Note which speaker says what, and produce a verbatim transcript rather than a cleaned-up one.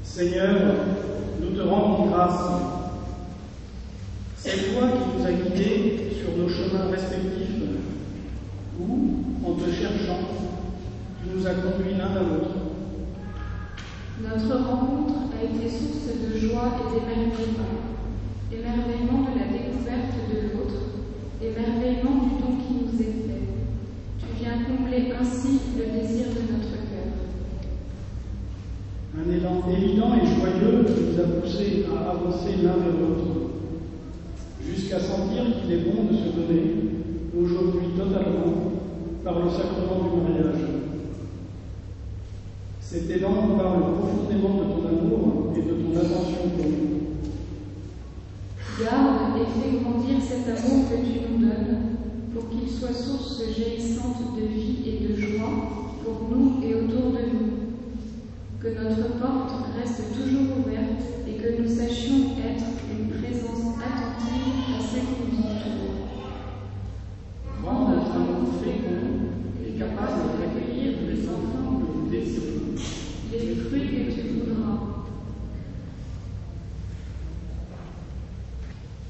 Speaker 1: Seigneur, nous te rendons grâce. C'est toi qui nous as guidés sur nos chemins respectifs, où, en te cherchant, tu nous as conduits l'un à l'autre.
Speaker 2: Notre rencontre a été source de joie et d'émerveillement. Émerveillement de la découverte de l'autre, émerveillement du don qui nous est fait. Tu viens combler ainsi le désir de notre cœur.
Speaker 1: Un élan évident et joyeux nous a poussés à avancer l'un vers l'autre, jusqu'à sentir qu'il est bon de se donner, aujourd'hui totalement, par le sacrement du mariage. Cet élan parle profondément de ton amour et de ton attention pour nous.
Speaker 2: Garde et fais grandir cet amour que tu nous donnes, pour qu'il soit source jaillissante de vie et de joie pour nous et autour de nous. Que notre porte reste toujours ouverte et que nous sachions être une présence